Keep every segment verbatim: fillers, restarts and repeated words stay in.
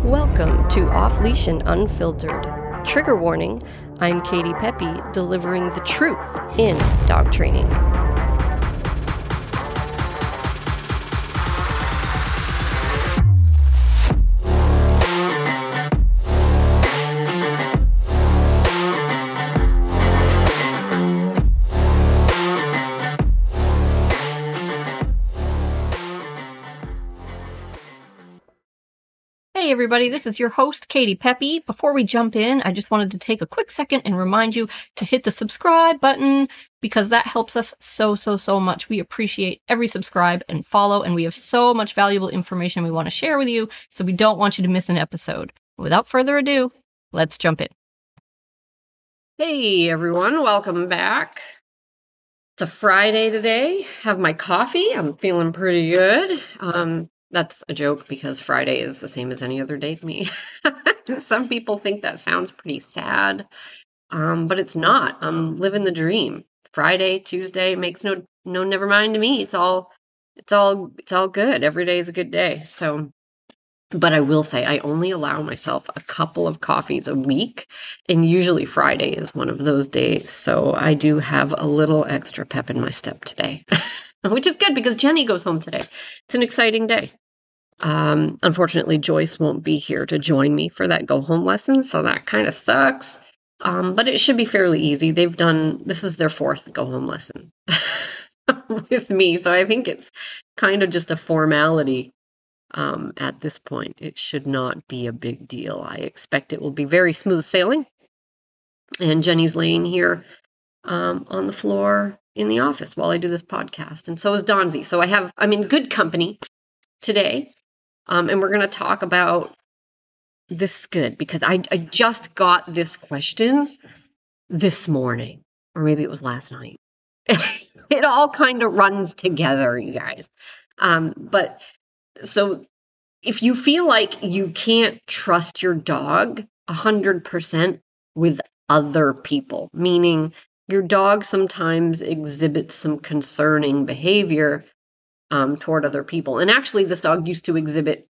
Welcome to Off Leash and Unfiltered. Trigger warning, I'm Katie Pepe, delivering the truth in dog training. Hey everybody, this is your host, Katie Pepe. Before we jump in, I just wanted to take a quick second and remind you to hit the subscribe button because that helps us so, so, so much. We appreciate every subscribe and follow, and we have so much valuable information we want to share with you, so we don't want you to miss an episode. Without further ado, let's jump in. Hey everyone, welcome back. It's a Friday today. Have my coffee. I'm feeling pretty good. Um, That's a joke because Friday is the same as any other day to me. Some people think that sounds pretty sad, um, but it's not. I'm living the dream. Friday, Tuesday makes no no never mind to me. It's all it's all it's all good. Every day is a good day. So, but I will say I only allow myself a couple of coffees a week, and usually Friday is one of those days. So I do have a little extra pep in my step today. Which is good because Jenny goes home today. It's an exciting day. Um, unfortunately, Joyce won't be here to join me for that go home lesson, so that kind of sucks. Um, but it should be fairly easy. They've done, this is their fourth go home lesson with me, so I think it's kind of just a formality um, at this point. It should not be a big deal. I expect it will be very smooth sailing. And Jenny's laying here um, on the floor in the office while I do this podcast. And so is Donzie. So I have, I'm in good company today. Um, and we're going to talk about this good because I, I just got this question this morning, or maybe it was last night. It all kind of runs together, you guys. Um, but so if you feel like you can't trust your dog one hundred percent with other people, meaning your dog sometimes exhibits some concerning behavior um, toward other people. And actually, this dog used to exhibit,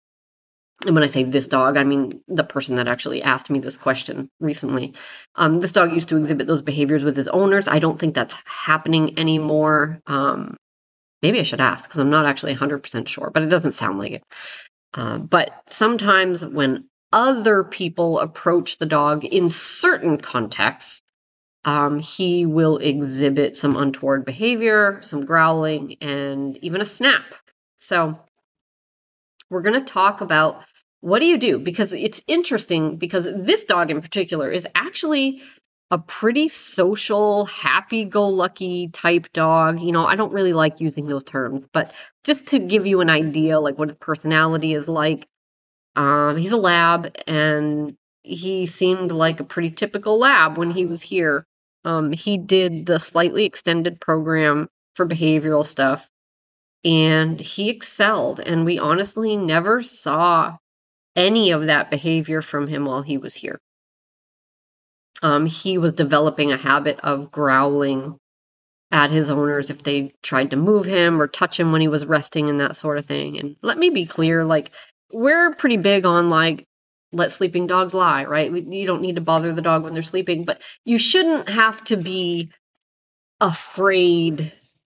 and when I say this dog, I mean the person that actually asked me this question recently. Um, this dog used to exhibit those behaviors with his owners. I don't think that's happening anymore. Um, maybe I should ask because I'm not actually one hundred percent sure, but it doesn't sound like it. Uh, but sometimes when other people approach the dog in certain contexts, Um, he will exhibit some untoward behavior, some growling, and even a snap. So we're going to talk about what do you do? Because it's interesting because this dog in particular is actually a pretty social, happy-go-lucky type dog. You know, I don't really like using those terms, but just to give you an idea, like what his personality is like, um, he's a lab, and he seemed like a pretty typical lab when he was here. Um, he did the slightly extended program for behavioral stuff, and he excelled. And we honestly never saw any of that behavior from him while he was here. Um, he was developing a habit of growling at his owners if they tried to move him or touch him when he was resting and that sort of thing. And let me be clear, like, we're pretty big on, like, let sleeping dogs lie, right? You don't need to bother the dog when they're sleeping, but you shouldn't have to be afraid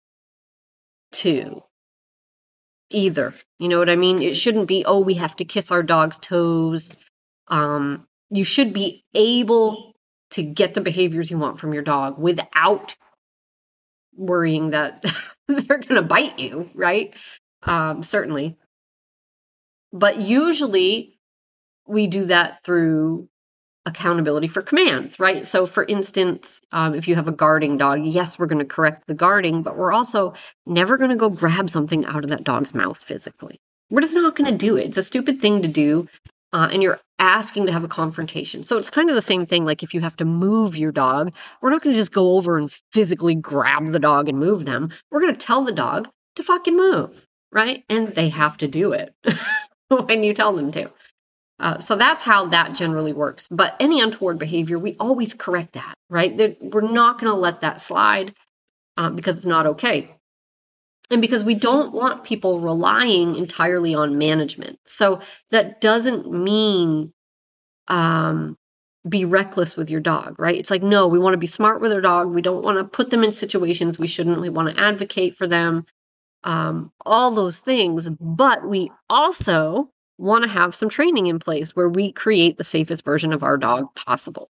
to either. You know what I mean? It shouldn't be, oh, we have to kiss our dog's toes. Um, you should be able to get the behaviors you want from your dog without worrying that they're going to bite you, right? Um, certainly. But usually, we do that through accountability for commands, right? So for instance, um, if you have a guarding dog, yes, we're going to correct the guarding, but we're also never going to go grab something out of that dog's mouth physically. We're just not going to do it. It's a stupid thing to do, uh, and you're asking to have a confrontation. So it's kind of the same thing, like if you have to move your dog, we're not going to just go over and physically grab the dog and move them. We're going to tell the dog to fucking move, right? And they have to do it when you tell them to. Uh, so that's how that generally works. But any untoward behavior, we always correct that, right? That we're not going to let that slide um, because it's not okay. And because we don't want people relying entirely on management. So that doesn't mean um, be reckless with your dog, right? It's like, no, we want to be smart with our dog. We don't want to put them in situations we shouldn't. We want to advocate for them, um, all those things. But we also want to have some training in place where we create the safest version of our dog possible.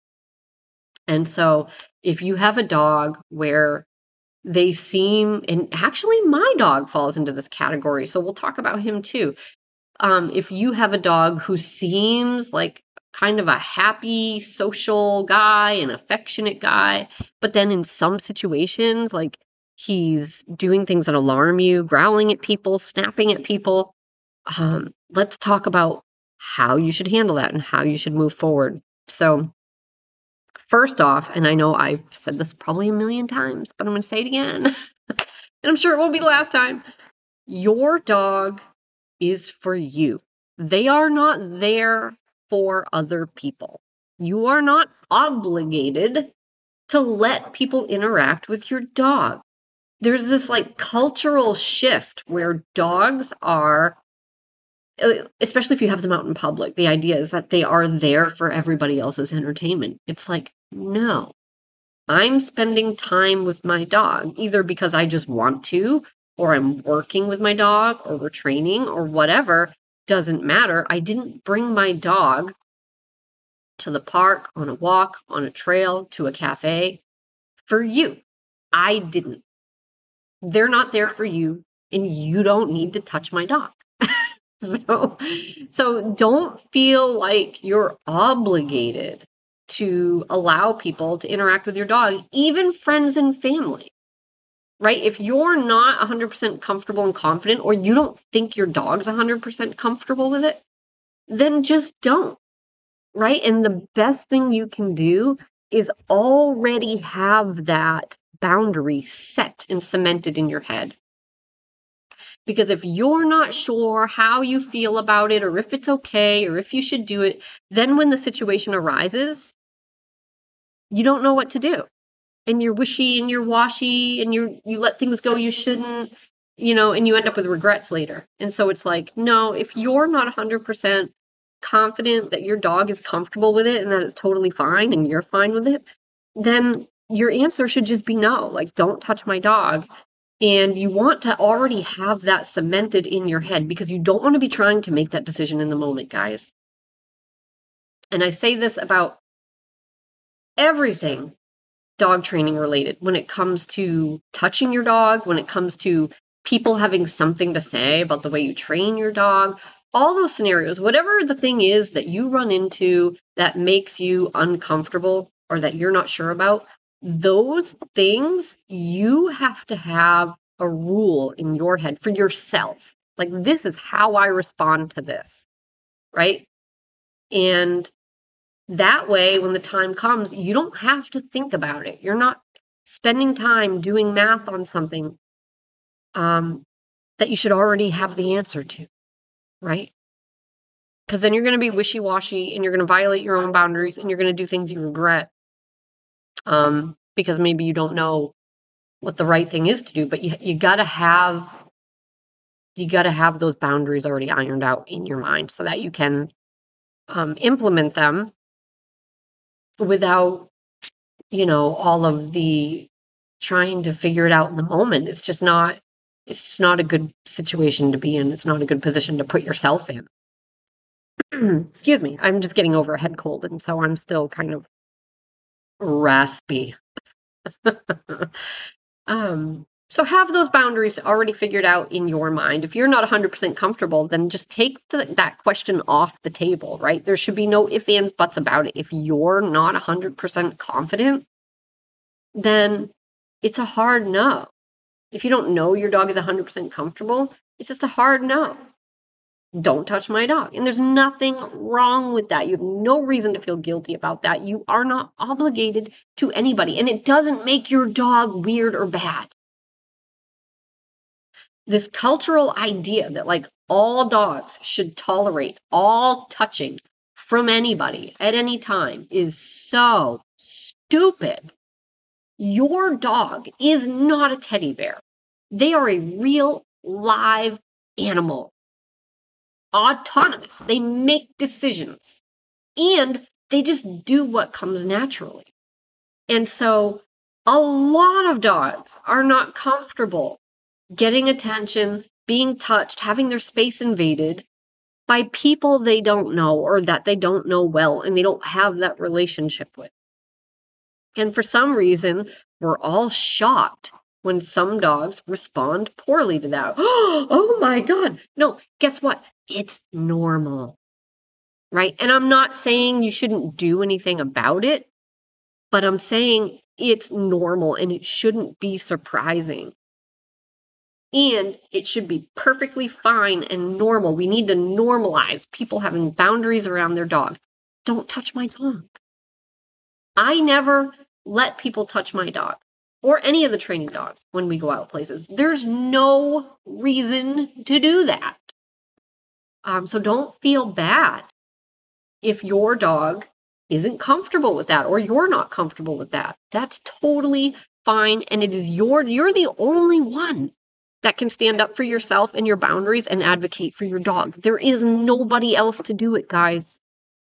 And so if you have a dog where they seem, and actually my dog falls into this category, so we'll talk about him too. Um, if you have a dog who seems like kind of a happy, social guy, an affectionate guy, but then in some situations, like he's doing things that alarm you, growling at people, snapping at people, um, let's talk about how you should handle that and how you should move forward. So first off, and I know I've said this probably a million times, but I'm going to say it again, and I'm sure it won't be the last time. Your dog is for you. They are not there for other people. You are not obligated to let people interact with your dog. There's this like cultural shift where dogs are, especially if you have them out in public, the idea is that they are there for everybody else's entertainment. It's like, no, I'm spending time with my dog, either because I just want to, or I'm working with my dog, or we're training, or whatever. Doesn't matter. I didn't bring my dog to the park, on a walk, on a trail, to a cafe for you. I didn't. They're not there for you, and you don't need to touch my dog. So, so don't feel like you're obligated to allow people to interact with your dog, even friends and family, right? If you're not one hundred percent comfortable and confident, or you don't think your dog's one hundred percent comfortable with it, then just don't, right? And the best thing you can do is already have that boundary set and cemented in your head. Because if you're not sure how you feel about it, or if it's okay, or if you should do it, then when the situation arises, you don't know what to do. And you're wishy and you're washy and you you let things go you shouldn't, you know, and you end up with regrets later. And so it's like, no, if you're not one hundred percent confident that your dog is comfortable with it and that it's totally fine and you're fine with it, then your answer should just be no. Like, don't touch my dog. And you want to already have that cemented in your head, because you don't want to be trying to make that decision in the moment, guys. And I say this about everything dog training related, when it comes to touching your dog, when it comes to people having something to say about the way you train your dog, all those scenarios, whatever the thing is that you run into that makes you uncomfortable or that you're not sure about, those things, you have to have a rule in your head for yourself. Like, this is how I respond to this, right? And that way, when the time comes, you don't have to think about it. You're not spending time doing math on something um, that you should already have the answer to, right? Because then you're going to be wishy-washy and you're going to violate your own boundaries and you're going to do things you regret. Um, because maybe you don't know what the right thing is to do, but you you gotta have you gotta have those boundaries already ironed out in your mind so that you can um, implement them without, you know, all of the trying to figure it out in the moment. It's just not it's just not a good situation to be in. It's not a good position to put yourself in. Excuse me, I'm just getting over a head cold, and so I'm still kind of raspy. um, so have those boundaries already figured out in your mind. If you're not one hundred percent comfortable, then just take the, that question off the table, right? There should be no ifs, ands, buts about it. If you're not one hundred percent confident, then it's a hard no. If you don't know your dog is one hundred percent comfortable, it's just a hard no. Don't touch my dog. And there's nothing wrong with that. You have no reason to feel guilty about that. You are not obligated to anybody, and it doesn't make your dog weird or bad. This cultural idea that like all dogs should tolerate all touching from anybody at any time is so stupid. Your dog is not a teddy bear. They are a real live animal. Autonomous. They make decisions. And they just do what comes naturally. And so a lot of dogs are not comfortable getting attention, being touched, having their space invaded by people they don't know or that they don't know well and they don't have that relationship with. And for some reason, we're all shocked when some dogs respond poorly to that. Oh my God. No, guess what? It's normal, right? And I'm not saying you shouldn't do anything about it, but I'm saying it's normal and it shouldn't be surprising. And it should be perfectly fine and normal. We need to normalize people having boundaries around their dog. Don't touch my dog. I never let people touch my dog or any of the training dogs when we go out places. There's no reason to do that. Um, so don't feel bad if your dog isn't comfortable with that or you're not comfortable with that. That's totally fine. And it is your, you're the only one that can stand up for yourself and your boundaries and advocate for your dog. There is nobody else to do it, guys.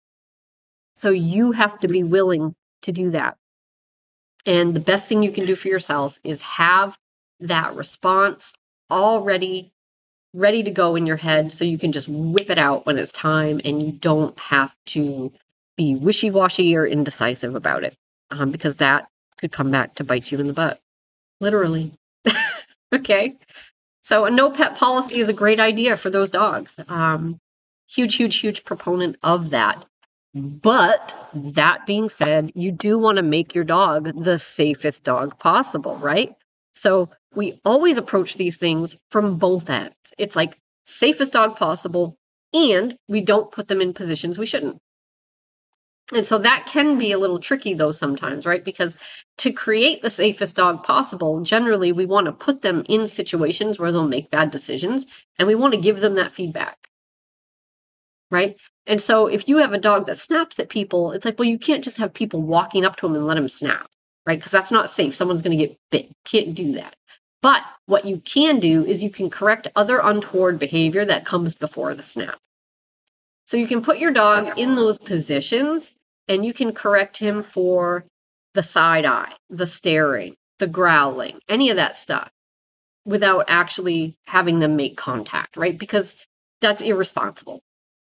So you have to be willing to do that. And the best thing you can do for yourself is have that response already ready to go in your head so you can just whip it out when it's time and you don't have to be wishy-washy or indecisive about it, um, because that could come back to bite you in the butt. Literally. Okay. So a no pet policy is a great idea for those dogs. Um, huge, huge, huge proponent of that. But that being said, you do want to make your dog the safest dog possible, right? So we always approach these things from both ends. It's like safest dog possible, and we don't put them in positions we shouldn't. And so that can be a little tricky though sometimes, right? Because to create the safest dog possible, generally we want to put them in situations where they'll make bad decisions, and we want to give them that feedback, right? And so if you have a dog that snaps at people, it's like, well, you can't just have people walking up to him and let him snap, right? Because that's not safe. Someone's going to get bit. You can't do that. But what you can do is you can correct other untoward behavior that comes before the snap. So you can put your dog in those positions and you can correct him for the side eye, the staring, the growling, any of that stuff without actually having them make contact, right? Because that's irresponsible.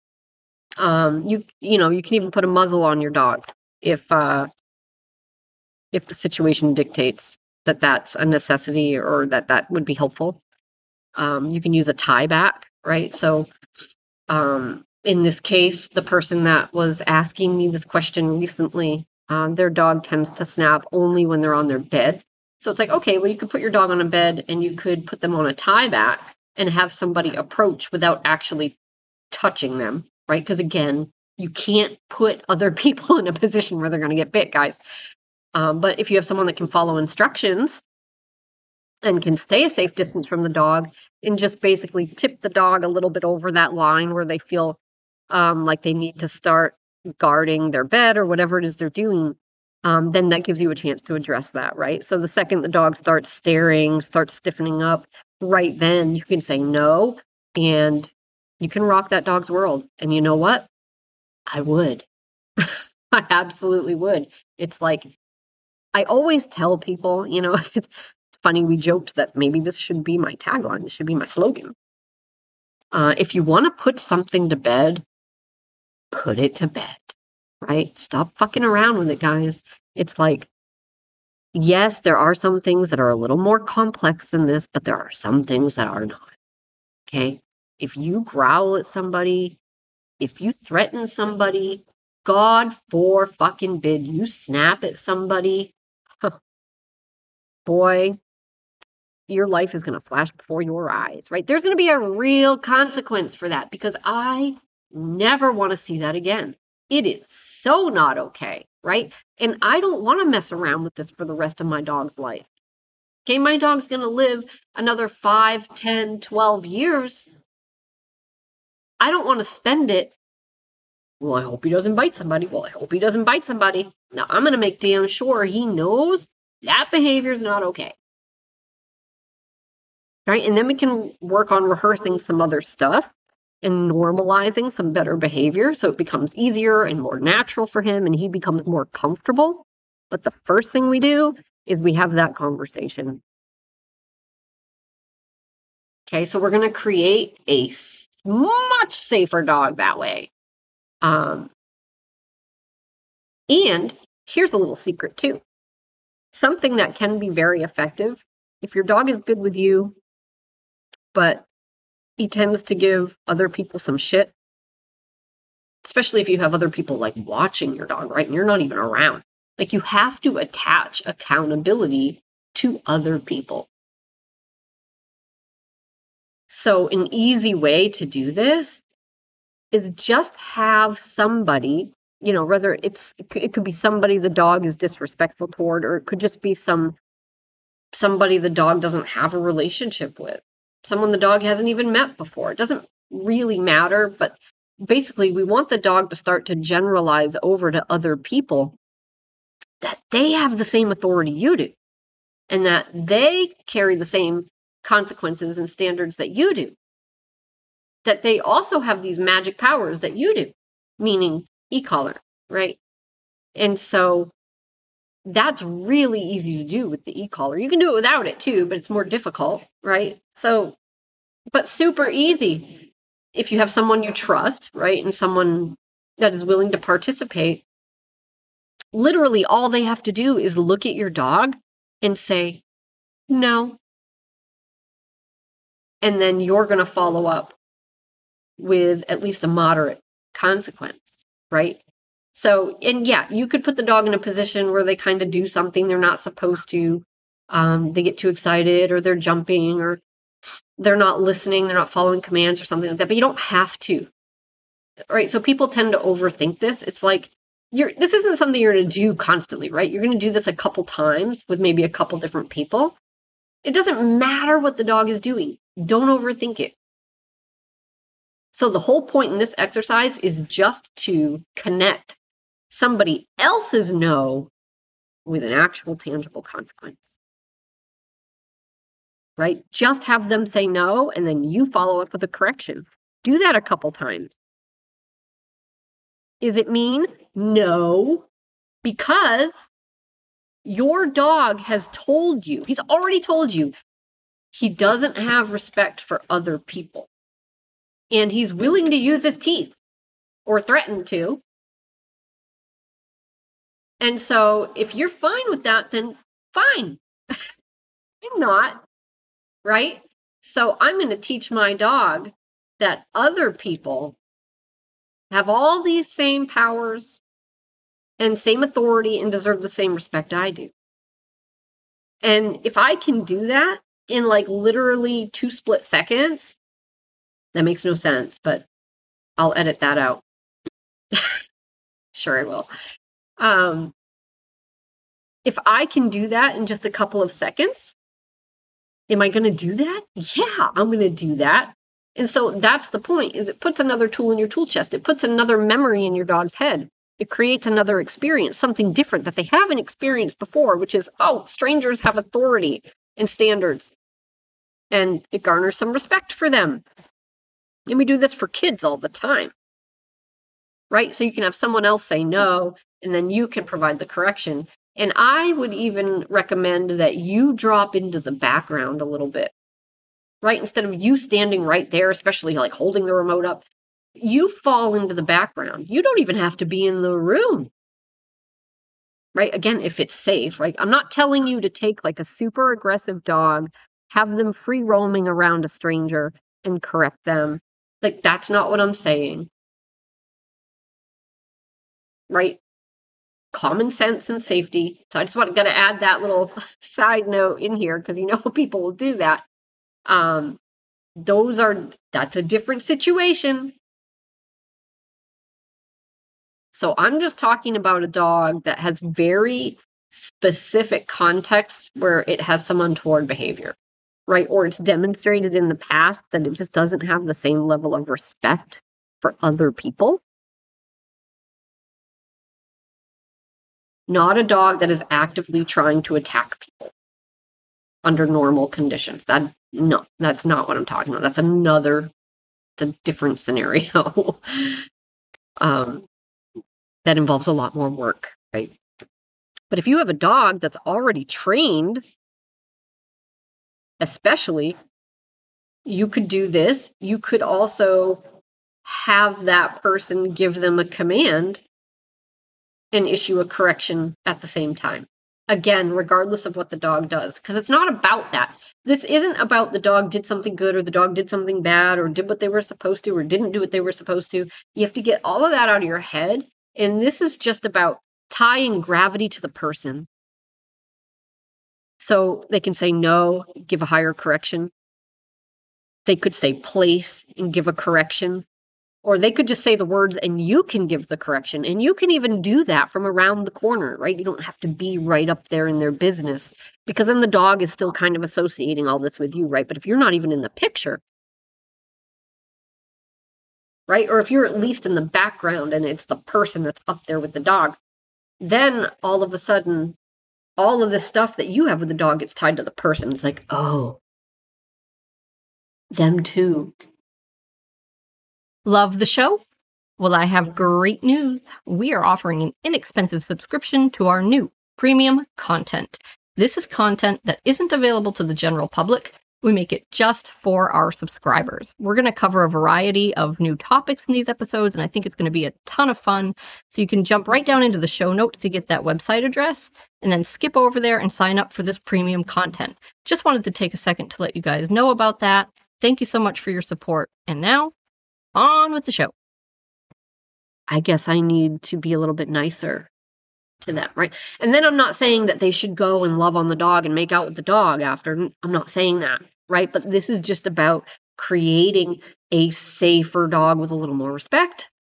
Um, you you know, you can even put a muzzle on your dog if uh, if the situation dictates that that's a necessity or that that would be helpful. Um, you can use a tie back, right? So um, in this case, the person that was asking me this question recently, um, their dog tends to snap only when they're on their bed. So it's like, okay, well, you could put your dog on a bed and you could put them on a tie back and have somebody approach without actually touching them, right? Because again, you can't put other people in a position where they're going to get bit, guys. Um, but if you have someone that can follow instructions and can stay a safe distance from the dog and just basically tip the dog a little bit over that line where they feel um, like they need to start guarding their bed or whatever it is they're doing, um, then that gives you a chance to address that, right? So the second the dog starts staring, starts stiffening up, right then you can say no, and you can rock that dog's world. And you know what? I would. I absolutely would. It's like, I always tell people, you know, it's funny, we joked that maybe this should be my tagline, this should be my slogan. Uh, if you want to put something to bed, put it to bed, right? Stop fucking around with it, guys. It's like, yes, there are some things that are a little more complex than this, but there are some things that are not, okay? If you growl at somebody, if you threaten somebody, God for fucking bid, you snap at somebody, boy, your life is going to flash before your eyes, right? There's going to be a real consequence for that because I never want to see that again. It is so not okay, right? And I don't want to mess around with this for the rest of my dog's life. Okay, my dog's going to live another five, ten, twelve years. I don't want to spend it. Well, I hope he doesn't bite somebody. Well, I hope he doesn't bite somebody. Now, I'm going to make damn sure he knows that behavior is not okay. right? And then we can work on rehearsing some other stuff and normalizing some better behavior so it becomes easier and more natural for him and he becomes more comfortable. But the first thing we do is we have that conversation. Okay, so we're going to create a much safer dog that way. Um, and here's a little secret too. Something that can be very effective. If your dog is good with you, but he tends to give other people some shit, especially if you have other people like watching your dog, right? And you're not even around. Like you have to attach accountability to other people. So an easy way to do this is just have somebody, you know, whether it's, it could be somebody the dog is disrespectful toward, or it could just be some, somebody the dog doesn't have a relationship with, someone the dog hasn't even met before. It doesn't really matter, but basically we want the dog to start to generalize over to other people that they have the same authority you do and that they carry the same consequences and standards that you do, that they also have these magic powers that you do, meaning e-collar, right? And so that's really easy to do with the e-collar. You can do it without it too, but it's more difficult, right? So, but super easy if you have someone you trust, right? And someone that is willing to participate. Literally all they have to do is look at your dog and say, no. And then you're going to follow up with at least a moderate consequence, right? So, and yeah, you could put the dog in a position where they kind of do something they're not supposed to. Um, they get too excited or they're jumping or they're not listening, they're not following commands or something like that, but you don't have to, right? So people tend to overthink this. It's like, you're, this isn't something you're going to do constantly, right? You're going to do this a couple times with maybe a couple different people. It doesn't matter what the dog is doing. Don't overthink it. So the whole point in this exercise is just to connect somebody else's no with an actual tangible consequence, right? Just have them say no, and then you follow up with a correction. Do that a couple times. Is it mean? No, because your dog has told you, he's already told you, he doesn't have respect for other people. And he's willing to use his teeth or threaten to. And so if you're fine with that, then fine. I'm not, right? So I'm going to teach my dog that other people have all these same powers and same authority and deserve the same respect I do. And if I can do that in like literally two split seconds, that makes no sense, but I'll edit that out. Sure I will. Um, if I can do that in just a couple of seconds, am I going to do that? Yeah, I'm going to do that. And so that's the point, is it puts another tool in your tool chest. It puts another memory in your dog's head. It creates another experience, something different that they haven't experienced before, which is, oh, strangers have authority and standards. And it garners some respect for them. And we do this for kids all the time, right? So you can have someone else say no, and then you can provide the correction. And I would even recommend that you drop into the background a little bit, right? Instead of you standing right there, especially like holding the remote up, you fall into the background. You don't even have to be in the room, right? Again, if it's safe, right? I'm not telling you to take like a super aggressive dog, have them free roaming around a stranger and correct them. Like, that's not what I'm saying, right? Common sense and safety. So I just want to gotta add that little side note in here because you know people will do that. Um, those are, that's a different situation. So I'm just talking about a dog that has very specific contexts where it has some untoward behavior, right? Or it's demonstrated in the past that it just doesn't have the same level of respect for other people. Not a dog that is actively trying to attack people. under normal conditions. That no, that's not what I'm talking about. That's another, it's a different scenario. um, that involves a lot more work, right? But if you have a dog that's already trained, especially, you could do this. You could also have that person give them a command and issue a correction at the same time. Again, regardless of what the dog does, because it's not about that. This isn't about the dog did something good or the dog did something bad or did what they were supposed to or didn't do what they were supposed to. You have to get all of that out of your head. And this is just about tying gravity to the person. So they can say no, give a higher correction. They could say place and give a correction. Or they could just say the words and you can give the correction. And you can even do that from around the corner, right? You don't have to be right up there in their business, because then the dog is still kind of associating all this with you, right? But if you're not even in the picture, right? Or if you're at least in the background and it's the person that's up there with the dog, then all of a sudden, all of the stuff that you have with the dog gets tied to the person. It's like, oh, them too. Love the show? Well, I have great news. We are offering an inexpensive subscription to our new premium content. This is content that isn't available to the general public. We make it just for our subscribers. We're going to cover a variety of new topics in these episodes, and I think it's going to be a ton of fun. So you can jump right down into the show notes to get that website address, and then skip over there and sign up for this premium content. Just wanted to take a second to let you guys know about that. Thank you so much for your support. And now, on with the show. I guess I need to be a little bit nicer to them, right? And then I'm not saying that they should go and love on the dog and make out with the dog after. I'm not saying that, right? But this is just about creating a safer dog with a little more respect.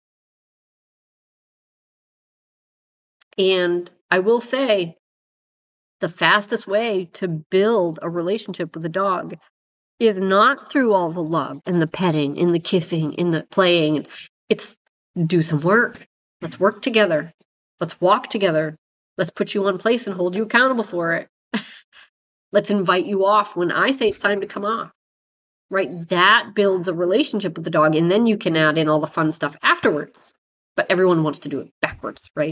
And I will say, the fastest way to build a relationship with a dog is not through all the love and the petting and the kissing and the playing. It's do some work. Let's work together. Let's walk together. Let's put you in place and hold you accountable for it. Let's invite you off when I say it's time to come off. Right? That builds a relationship with the dog, and then you can add in all the fun stuff afterwards. But everyone wants to do it backwards, right?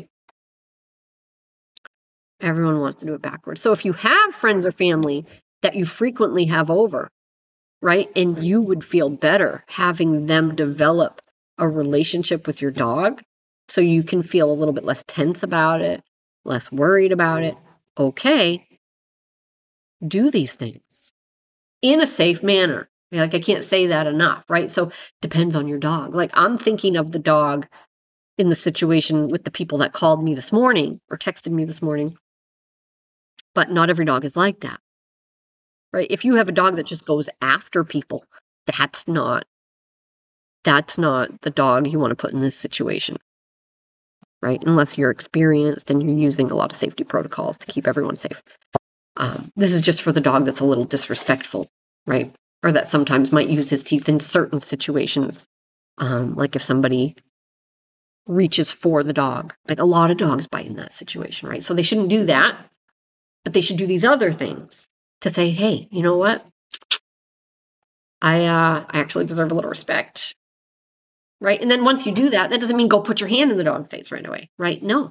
Everyone wants to do it backwards. So if you have friends or family that you frequently have over, right, and you would feel better having them develop a relationship with your dog so you can feel a little bit less tense about it, less worried about it, okay, do these things in a safe manner. Like, I can't say that enough, right? So depends on your dog. Like, I'm thinking of the dog in the situation with the people that called me this morning or texted me this morning, but not every dog is like that. Right? If you have a dog that just goes after people, that's not that's not the dog you want to put in this situation. Right? Unless you're experienced and you're using a lot of safety protocols to keep everyone safe. Um, this is just for the dog that's a little disrespectful, right? Or that sometimes might use his teeth in certain situations. Um, like if somebody reaches for the dog. Like, a lot of dogs bite in that situation, right? So they shouldn't do that, but they should do these other things to say, hey, you know what? I uh, I actually deserve a little respect, right? And then once you do that, that doesn't mean go put your hand in the dog's face right away, right? No.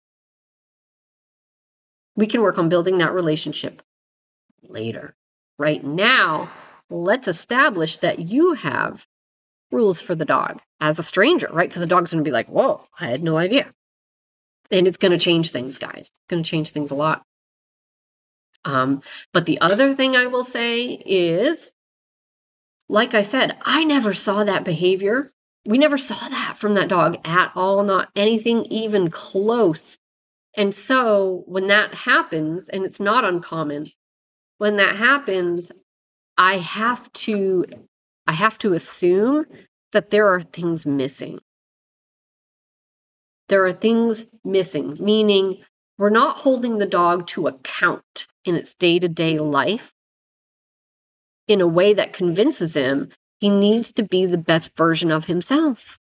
We can work on building that relationship later. Right now, let's establish that you have rules for the dog as a stranger, right? Because the dog's going to be like, whoa, I had no idea. And it's going to change things, guys. It's going to change things a lot. Um, but the other thing I will say is, like I said, I never saw that behavior. We never saw that from that dog at all, not anything even close. And so when that happens, and it's not uncommon, when that happens, I have to, I have to assume that there are things missing. There are things missing, meaning we're not holding the dog to account in its day-to-day life in a way that convinces him he needs to be the best version of himself.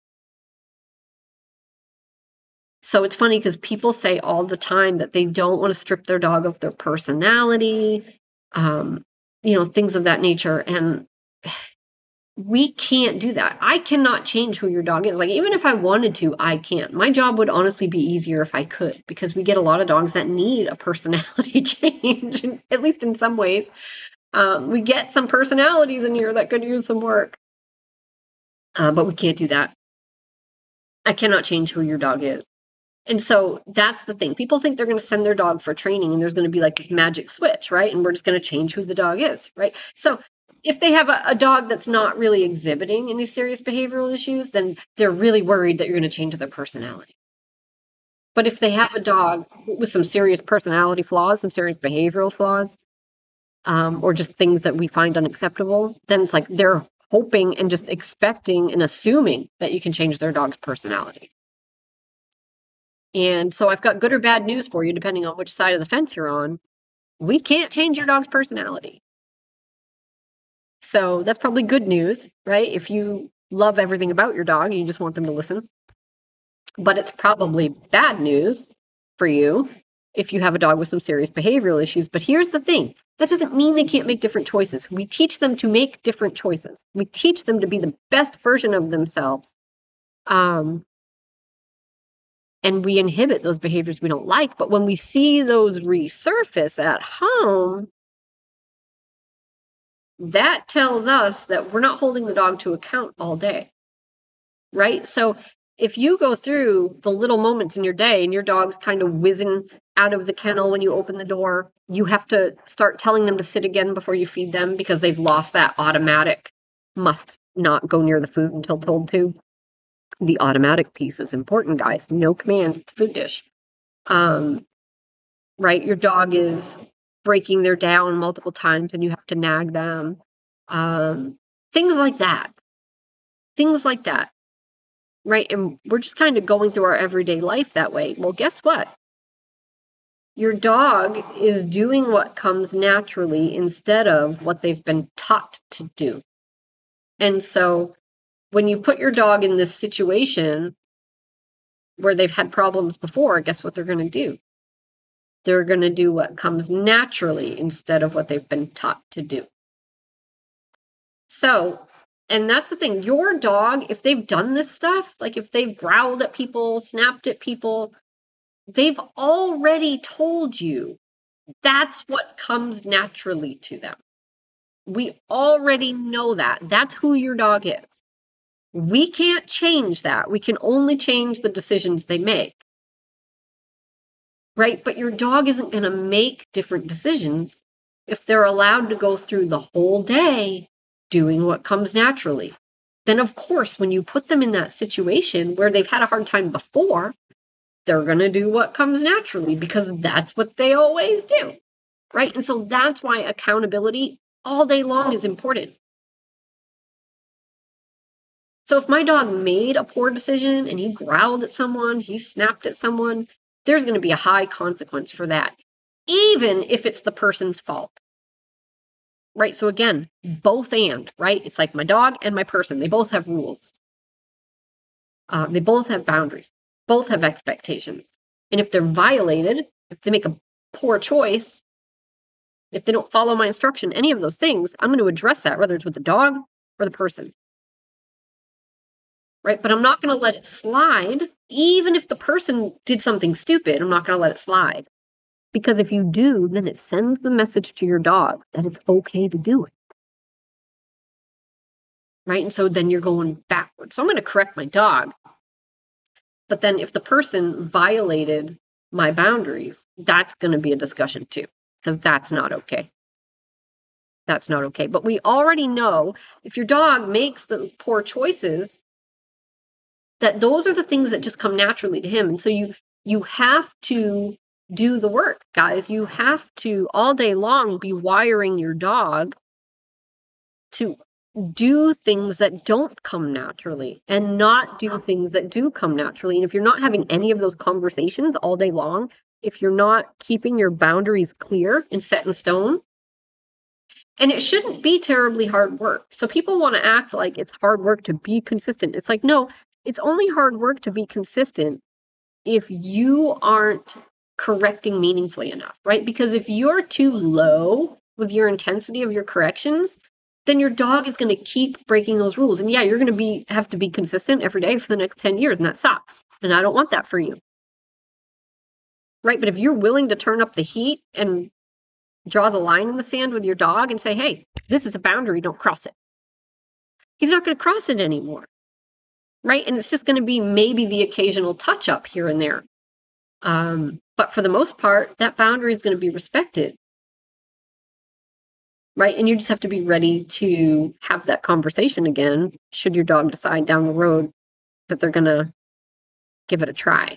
So it's funny because people say all the time that they don't want to strip their dog of their personality. um, you know, things of that nature. And we can't do that. I cannot change who your dog is. Like, even if I wanted to, I can't. My job would honestly be easier if I could, because we get a lot of dogs that need a personality change, at least in some ways. Um, we get some personalities in here that could use some work. Uh, but we can't do that. I cannot change who your dog is. And so that's the thing. People think they're going to send their dog for training and there's going to be like this magic switch, right? And we're just going to change who the dog is, right? So if they have a, a dog that's not really exhibiting any serious behavioral issues, then they're really worried that you're going to change their personality. But if they have a dog with some serious personality flaws, some serious behavioral flaws, um, or just things that we find unacceptable, then it's like they're hoping and just expecting and assuming that you can change their dog's personality. And so I've got good or bad news for you, depending on which side of the fence you're on. We can't change your dog's personality. So that's probably good news, right? If you love everything about your dog, you just want them to listen. But it's probably bad news for you if you have a dog with some serious behavioral issues. But here's the thing. That doesn't mean they can't make different choices. We teach them to make different choices. We teach them to be the best version of themselves. Um, and we inhibit those behaviors we don't like. But when we see those resurface at home, that tells us that we're not holding the dog to account all day, right? So if you go through the little moments in your day and your dog's kind of whizzing out of the kennel when you open the door, you have to start telling them to sit again before you feed them because they've lost that automatic must not go near the food until told to. The automatic piece is important, guys. No commands, it's a food dish. Um, right? Your dog is breaking their down multiple times and you have to nag them. Um, things like that. Things like that. Right? And we're just kind of going through our everyday life that way. Well, guess what? Your dog is doing what comes naturally instead of what they've been taught to do. And so when you put your dog in this situation where they've had problems before, guess what they're going to do? They're going to do what comes naturally instead of what they've been taught to do. So, and that's the thing, your dog, if they've done this stuff, like if they've growled at people, snapped at people, they've already told you that's what comes naturally to them. We already know that. That's who your dog is. We can't change that. We can only change the decisions they make. Right? But your dog isn't going to make different decisions if they're allowed to go through the whole day doing what comes naturally. Then, of course, when you put them in that situation where they've had a hard time before, they're going to do what comes naturally because that's what they always do. Right? And so that's why accountability all day long is important. So if my dog made a poor decision and he growled at someone, he snapped at someone, there's going to be a high consequence for that, even if it's the person's fault. Right? So again, both and, right? It's like my dog and my person. They both have rules. Uh, they both have boundaries. Both have expectations. And if they're violated, if they make a poor choice, if they don't follow my instruction, any of those things, I'm going to address that, whether it's with the dog or the person. Right? But I'm not going to let it slide. Even if the person did something stupid, I'm not going to let it slide. Because if you do, then it sends the message to your dog that it's okay to do it. Right? And so then you're going backwards. So I'm going to correct my dog. But then if the person violated my boundaries, that's going to be a discussion too. Because that's not okay. That's not okay. But we already know if your dog makes those poor choices, that those are the things that just come naturally to him. And so you you have to do the work, guys. You have to all day long be wiring your dog to do things that don't come naturally and not do things that do come naturally. And if you're not having any of those conversations all day long, if you're not keeping your boundaries clear and set in stone, and it shouldn't be terribly hard work. So people want to act like it's hard work to be consistent. It's like, no, it's only hard work to be consistent if you aren't correcting meaningfully enough, right? Because if you're too low with your intensity of your corrections, then your dog is going to keep breaking those rules. And yeah, you're going to be have to be consistent every day for the next ten years, and that sucks. And I don't want that for you. Right? But if you're willing to turn up the heat and draw the line in the sand with your dog and say, hey, this is a boundary, don't cross it. He's not going to cross it anymore. Right? And it's just going to be maybe the occasional touch up here and there. Um, but for the most part, that boundary is going to be respected. Right? And you just have to be ready to have that conversation again, should your dog decide down the road that they're going to give it a try.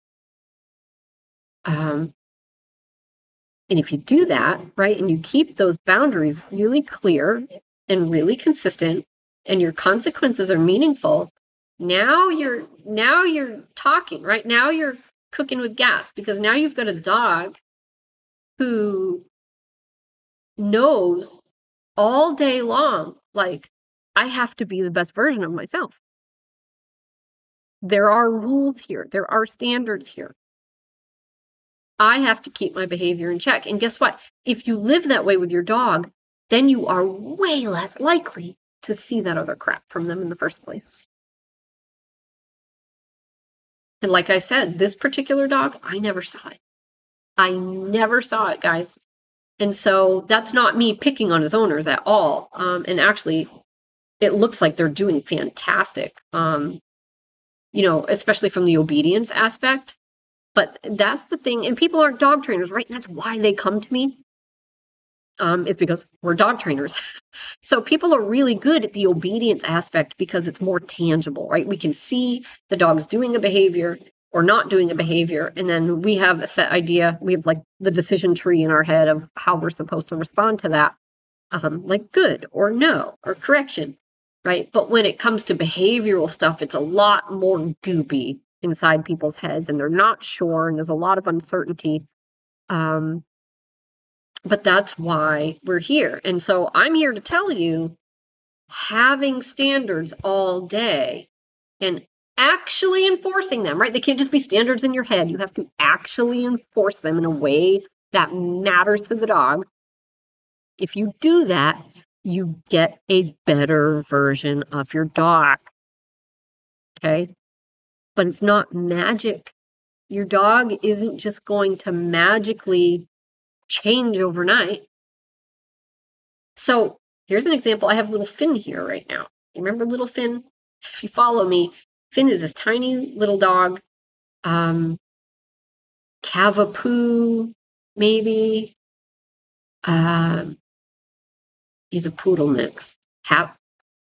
Um, and if you do that, right, and you keep those boundaries really clear and really consistent, and your consequences are meaningful, now you're now you're talking, right? Now you're cooking with gas, because now you've got a dog who knows all day long, like, I have to be the best version of myself. There are rules here. There are standards here. I have to keep my behavior in check. And guess what? If you live that way with your dog, then you are way less likely to see that other crap from them in the first place. And like I said, this particular dog, I never saw it. I never saw it, guys. And so that's not me picking on his owners at all. Um, and actually, it looks like they're doing fantastic, um, you know, especially from the obedience aspect. But that's the thing. And people aren't dog trainers, right? And that's why they come to me. Um, it's because we're dog trainers. So people are really good at the obedience aspect because it's more tangible, right? We can see the dog's doing a behavior or not doing a behavior. And then we have a set idea. We have like the decision tree in our head of how we're supposed to respond to that. Um, like good or no or correction, right? But when it comes to behavioral stuff, it's a lot more goopy inside people's heads, and they're not sure, and there's a lot of uncertainty. Um, but that's why we're here. And so I'm here to tell you, having standards all day and actually enforcing them, right? They can't just be standards in your head. You have to actually enforce them in a way that matters to the dog. If you do that, you get a better version of your dog. Okay? But it's not magic. Your dog isn't just going to magically change overnight. So here's an example. I have little Finn here right now. You remember little Finn? If you follow me, Finn is this tiny little dog. Um, Cavapoo, maybe. Um, he's a poodle mix. Cap.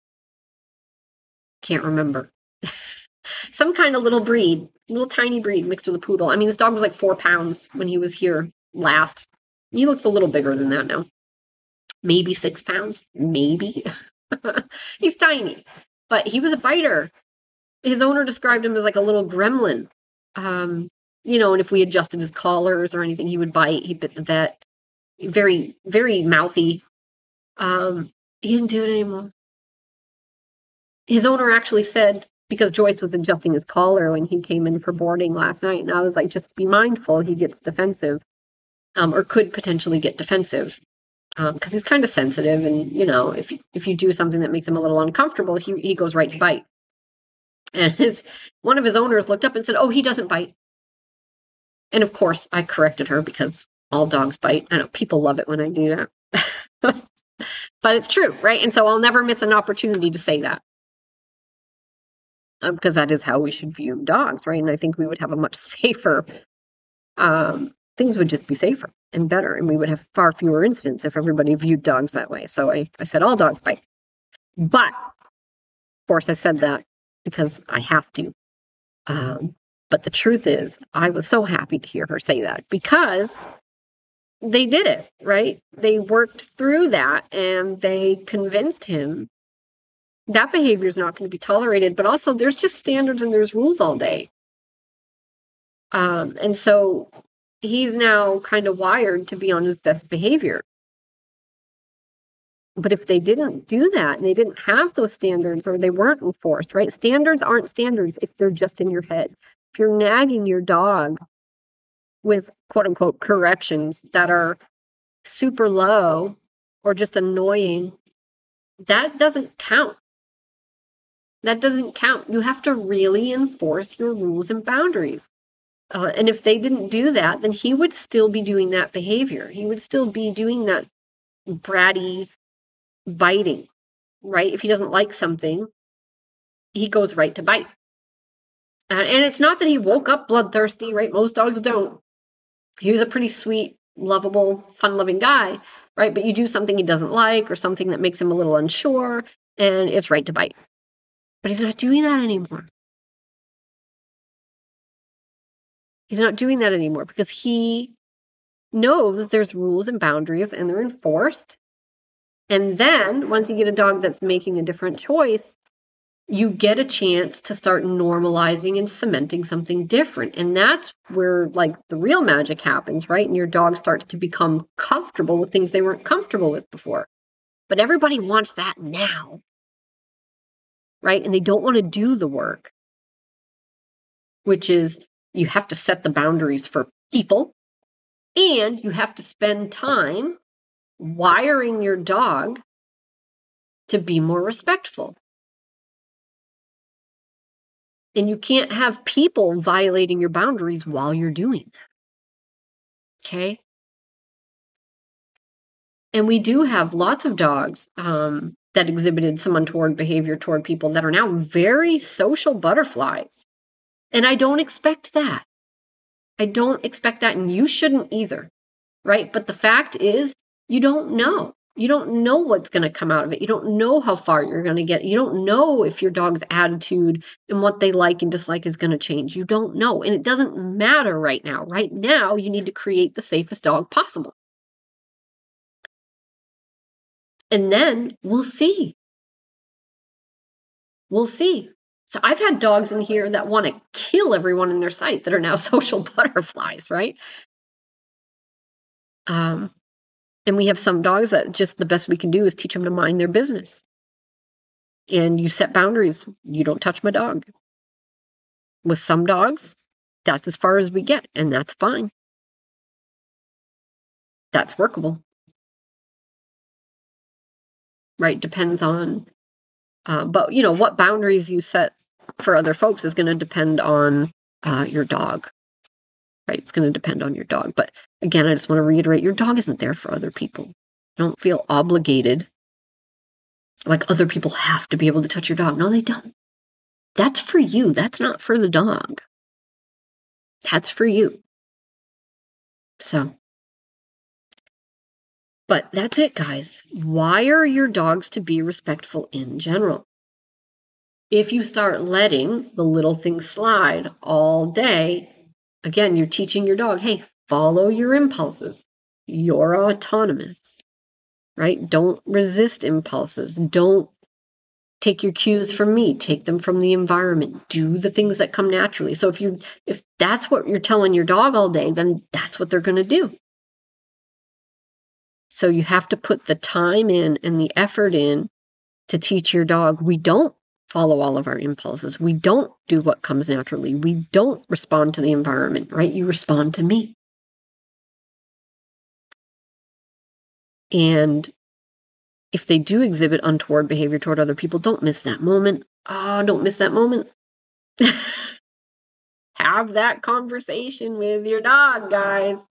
Can't remember. Some kind of little breed, little tiny breed mixed with a poodle. I mean, this dog was like four pounds when he was here last. He looks a little bigger than that now. Maybe six pounds, maybe. He's tiny, but he was a biter. His owner described him as like a little gremlin. Um, you know, and if we adjusted his collars or anything, he would bite. He bit the vet. Very, very mouthy. Um, he didn't do it anymore. His owner actually said, because Joyce was adjusting his collar when he came in for boarding last night, and I was like, just be mindful, he gets defensive, um, or could potentially get defensive, because um, he's kind of sensitive, and, you know, if, if you do something that makes him a little uncomfortable, he, he goes right to bite. And his one of his owners looked up and said, oh, he doesn't bite. And of course, I corrected her, because all dogs bite. I know people love it when I do that. But it's true, right? And so I'll never miss an opportunity to say that. Um, because that is how we should view dogs, right? And I think we would have a much safer, um, things would just be safer and better, and we would have far fewer incidents if everybody viewed dogs that way. So I, I said all dogs bite. But, of course, I said that because I have to. Um, but the truth is, I was so happy to hear her say that, because they did it, right? They worked through that, and they convinced him that behavior is not going to be tolerated, but also there's just standards and there's rules all day. Um, and so he's now kind of wired to be on his best behavior. But if they didn't do that, and they didn't have those standards, or they weren't enforced, right? Standards aren't standards if they're just in your head. If you're nagging your dog with quote unquote corrections that are super low or just annoying, that doesn't count. That doesn't count. You have to really enforce your rules and boundaries. Uh, and if they didn't do that, then he would still be doing that behavior. He would still be doing that bratty biting, right? If he doesn't like something, he goes right to bite. Uh, and it's not that he woke up bloodthirsty, right? Most dogs don't. He was a pretty sweet, lovable, fun-loving guy, right? But you do something he doesn't like or something that makes him a little unsure, and it's right to bite. But he's not doing that anymore. He's not doing that anymore because he knows there's rules and boundaries and they're enforced. And then once you get a dog that's making a different choice, you get a chance to start normalizing and cementing something different. And that's where like the real magic happens, right? And your dog starts to become comfortable with things they weren't comfortable with before. But everybody wants that now, right? And they don't want to do the work, which is you have to set the boundaries for people and you have to spend time wiring your dog to be more respectful. And you can't have people violating your boundaries while you're doing that. Okay? And we do have lots of dogs um, that exhibited some untoward behavior toward people that are now very social butterflies. And I don't expect that. I don't expect that, and you shouldn't either, right? But the fact is, you don't know. You don't know what's going to come out of it. You don't know how far you're going to get. You don't know if your dog's attitude and what they like and dislike is going to change. You don't know. And it doesn't matter right now. Right now, you need to create the safest dog possible. And then we'll see. We'll see. So I've had dogs in here that want to kill everyone in their sight that are now social butterflies, right? Um, and we have some dogs that just the best we can do is teach them to mind their business. And you set boundaries. You don't touch my dog. With some dogs, that's as far as we get, and that's fine. That's workable. Right? Depends on, uh, but you know, what boundaries you set for other folks is going to depend on uh, your dog. Right? It's going to depend on your dog. But again, I just want to reiterate, your dog isn't there for other people. Don't feel obligated. Like other people have to be able to touch your dog. No, they don't. That's for you. That's not for the dog. That's for you. So, but that's it, guys. Wire your dogs to be respectful in general. If you start letting the little things slide all day, again, you're teaching your dog, hey, follow your impulses. You're autonomous, right? Don't resist impulses. Don't take your cues from me. Take them from the environment. Do the things that come naturally. So if you, if that's what you're telling your dog all day, then that's what they're going to do. So you have to put the time in and the effort in to teach your dog, we don't follow all of our impulses. We don't do what comes naturally. We don't respond to the environment, right? You respond to me. And if they do exhibit untoward behavior toward other people, don't miss that moment. Oh, don't miss that moment. Have that conversation with your dog, guys.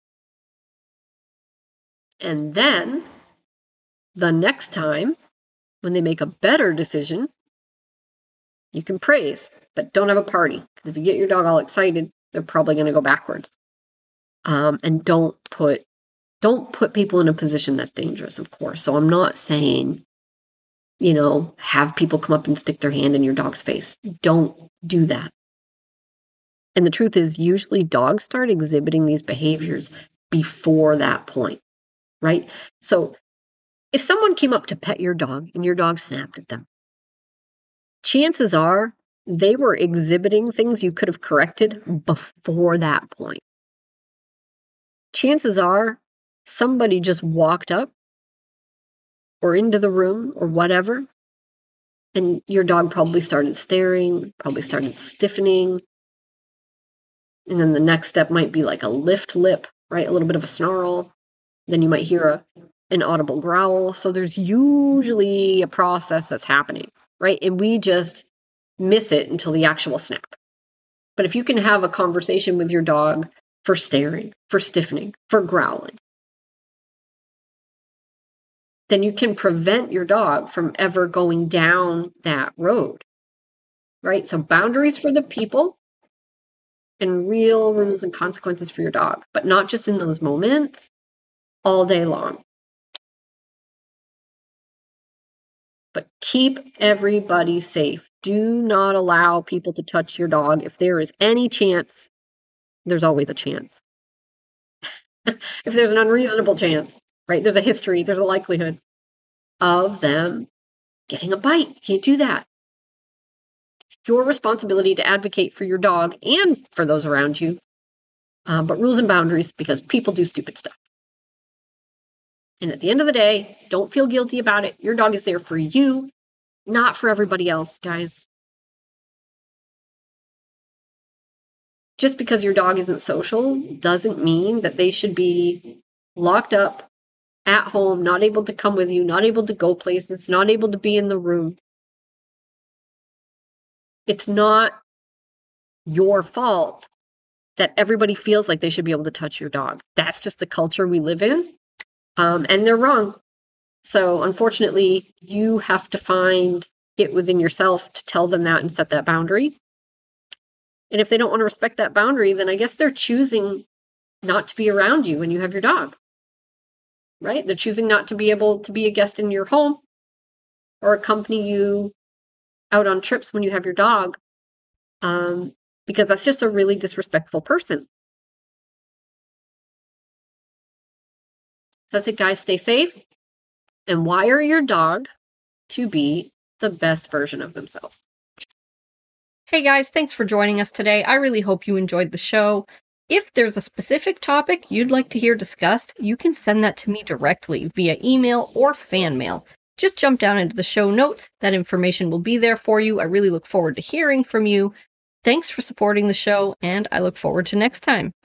And then the next time when they make a better decision, you can praise, but don't have a party. Because if you get your dog all excited, they're probably going to go backwards. Um, and don't put don't put people in a position that's dangerous, of course. So I'm not saying, you know, have people come up and stick their hand in your dog's face. Don't do that. And the truth is, usually dogs start exhibiting these behaviors before that point, right? So if someone came up to pet your dog and your dog snapped at them, chances are they were exhibiting things you could have corrected before that point. Chances are somebody just walked up or into the room or whatever, and your dog probably started staring, probably started stiffening. And then the next step might be like a lift lip, right? A little bit of a snarl. Then you might hear a, an audible growl. So there's usually a process that's happening, right? And we just miss it until the actual snap. But if you can have a conversation with your dog for staring, for stiffening, for growling, then you can prevent your dog from ever going down that road, right? So boundaries for the people and real rules and consequences for your dog, but not just in those moments, all day long. But keep everybody safe. Do not allow people to touch your dog. If there is any chance, there's always a chance. If there's an unreasonable chance, right? There's a history, there's a likelihood of them getting a bite. You can't do that. It's your responsibility to advocate for your dog and for those around you. Um, but rules and boundaries, because people do stupid stuff. And at the end of the day, don't feel guilty about it. Your dog is there for you, not for everybody else, guys. Just because your dog isn't social doesn't mean that they should be locked up at home, not able to come with you, not able to go places, not able to be in the room. It's not your fault that everybody feels like they should be able to touch your dog. That's just the culture we live in. Um, and they're wrong. So unfortunately, you have to find it within yourself to tell them that and set that boundary. And if they don't want to respect that boundary, then I guess they're choosing not to be around you when you have your dog, right? They're choosing not to be able to be a guest in your home or accompany you out on trips when you have your dog, um, because that's just a really disrespectful person. So that's it, guys. Stay safe and wire your dog to be the best version of themselves. Hey guys, thanks for joining us today. I really hope you enjoyed the show. If there's a specific topic you'd like to hear discussed, you can send that to me directly via email or fan mail. Just jump down into the show notes. That information will be there for you. I really look forward to hearing from you. Thanks for supporting the show, and I look forward to next time.